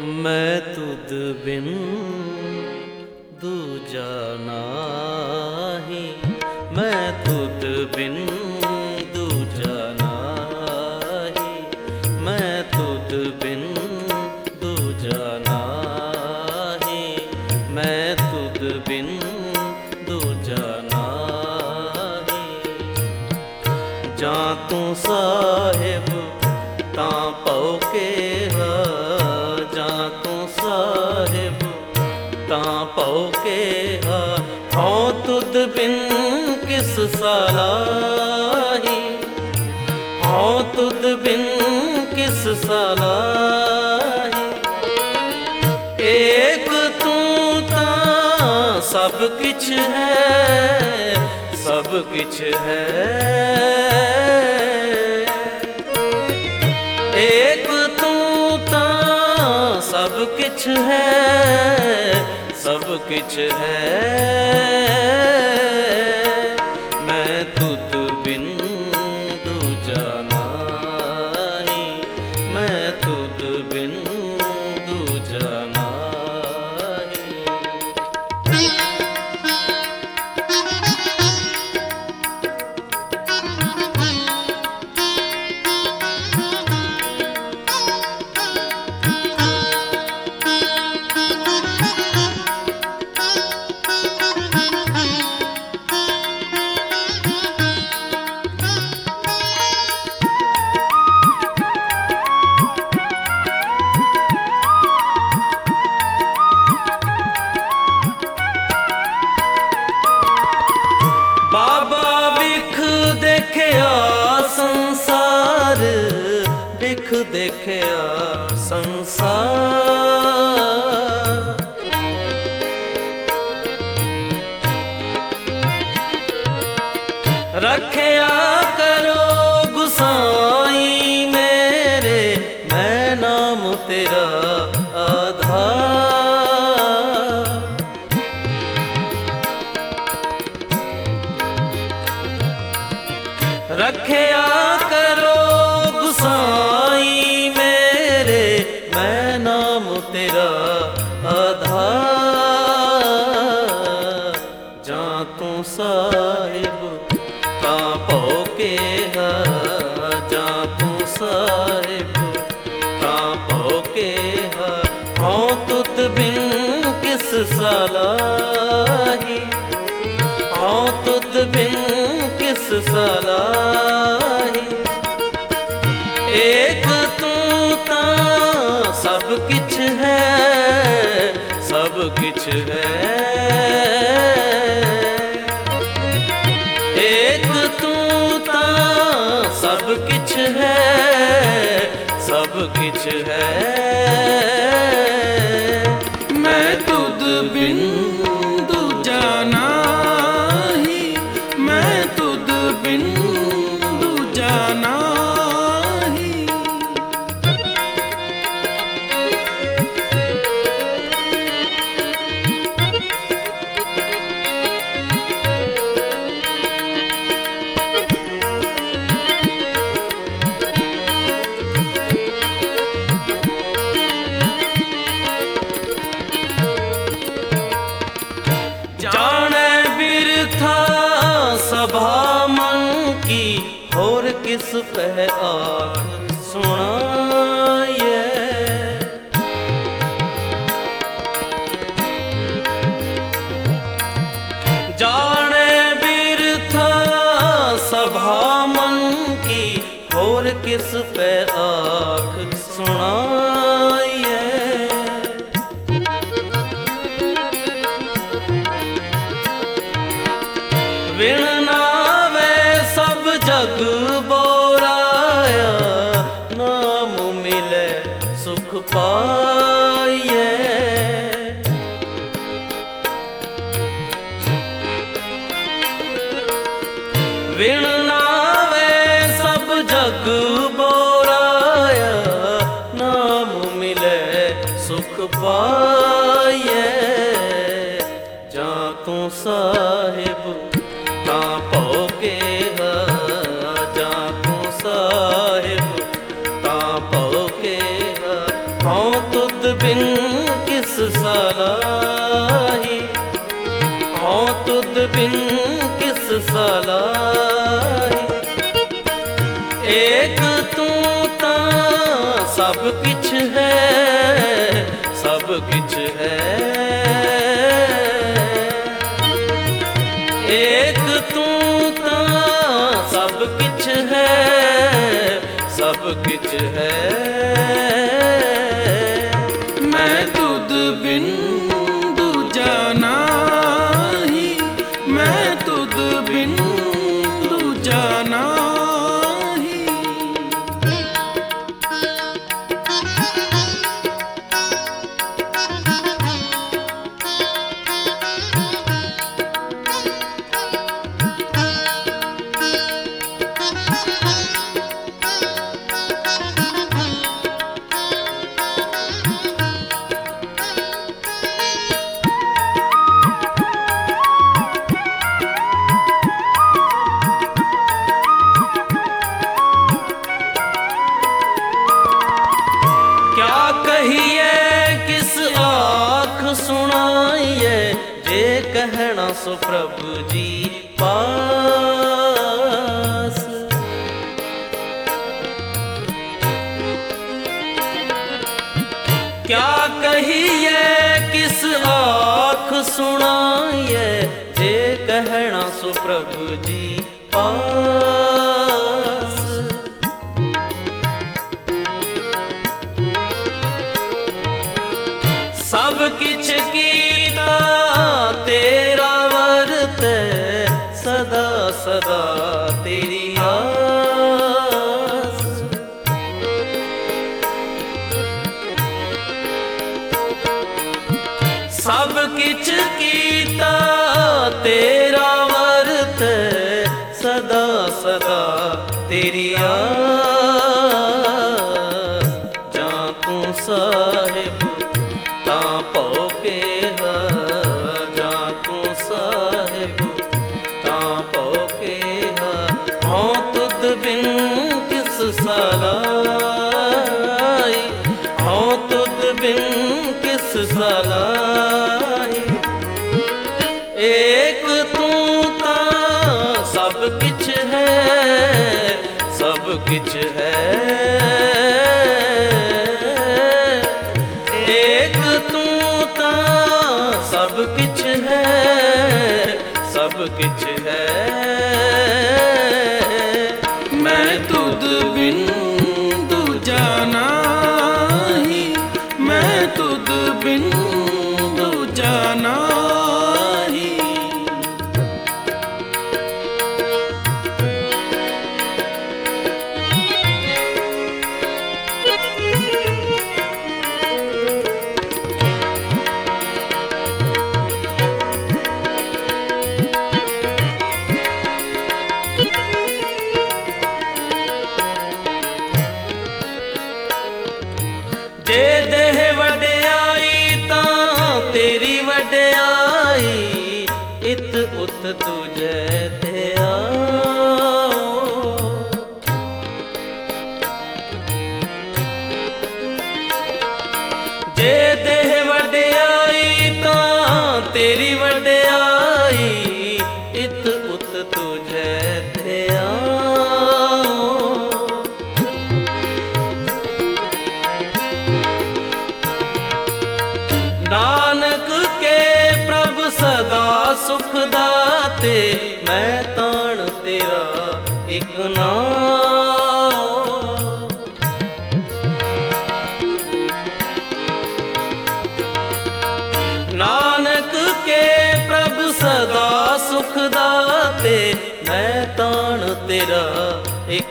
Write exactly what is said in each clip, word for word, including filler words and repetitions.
मैं तुद बिन दूजा नाही, मैं तुद बिन दूजा नाही, मैं तुद बिन दूजा नाही, मैं तुद बिन दूजा नाही। जां तू साहिब तां पौ के जां तू साहिब तां पौ के हा, हौं तुद बिन किस सलाही, हौं तुद बिन किस सलाही। एक तू तां सब किछ है, सब किछ है, एक तू तां सब किछ है, सब किछ है। मैं तुद बिन दूजा नाही, मैं तुद बिन दूजा नाही। बाबा बिख देखिया संसार, बिख देखिया संसार। रखिया करो गुसाई मेरे, मैं नाम तेरा आधार। रखिया करो गुसाई मेरे, मैं नाम तेरा आधार। जां तू साहिब तां पौ के हा, जां तू साहिब तां पौ के हा, हौं तुद बिन किस सलाही, हौं तुद बिन किस सलाही। एक तू तां सब किछ है, सब किछ है, एक तू तां सब किछ है, सब किछ है। मैं तुद बिन दूजा नाही, मैं तुद बिन दूजा नाही। जाने बिरथा सभा मन की, होर किस पे आख सुनाइए। जाने बिरथा सभा मन की, होर किस पे आख सुनाइए। विण नावे सब जग बोराया, नाम मिले सुख पाइए। विण नावे सब जग बोराया, नाम मिले सुख पाइए। जां तू साहिब तां पौ के हा, जां तू साहिब तां पौ के हा, हौं तुद बिन सलाही, हों तुद बिन किस सलाही। एक तू तां सब किछ है, सब किछ है। एक तू तां सब किछ है, सब किछ है। मैं तुद बिन दूजा नाही, मैं तुद बिन दूजा नाही। सुनाइए जे कहना सो प्रभु जी पास। क्या कहिए किस आँख सुनाइए जे कहना सो प्रभु जी पास। सब किछ कीता तेरा वर्त, सदा सदा तेरी आस। सब किछ कीता तेरा वर्त, सदा सदा तेरी आस। जा तू साहिब तां भौ के हा, जा तू साहिब तां भौ के हा। हों तुद बिन किस सलाही, हों तुद बिन किस सलाही। एक तू तां सब किछ है, सब किछ है। सब किछ है, सब किछ है। मैं तुद बिन दूजा नाही, मैं तुद बिन दूजा नाही। जे देह वड्याई तां तेरी वड्याई, इत उत तुझे ते आओ। जे देह वड्याई तां तेरी वड्याई, इत उत तुझे ते आओ। नानक के प्रभ सदा सुख दाते, मैं ताण तेरा एक नाम। नानक के प्रभ सदा सुख दाते, मैं ताण तेरा एक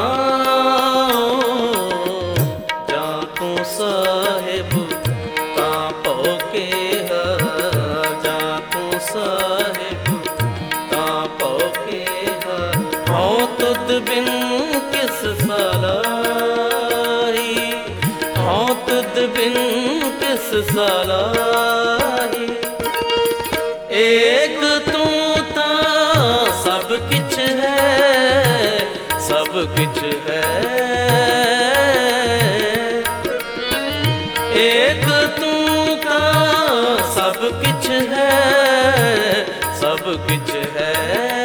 नाम। जा तू साहिब तां भौ के हा, जा तू साहिब तां भौ के हा। हों तुद बिन किस सलाही, हों तुद बिन किस सलाही। एक तू तां सब किछ है, सब किछ है। एक तू तां किछ है।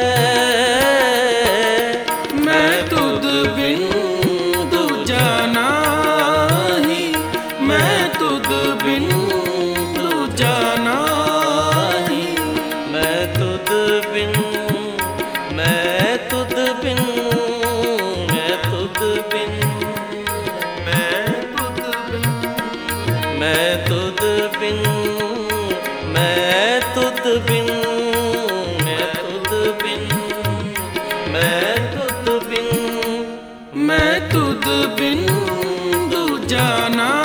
मैं तुद बिन दूजा नाही, मैं तुद बिन दूजा नाही। मैं तुद बिन, मैं तुद बिन, मैं तुद बिन, मैं तुद बिन, मैं तुद बिन, मैं तुद बिन, मैं तुद बिन, मैं तुद बिन, मैं तुद बिन दूजा ना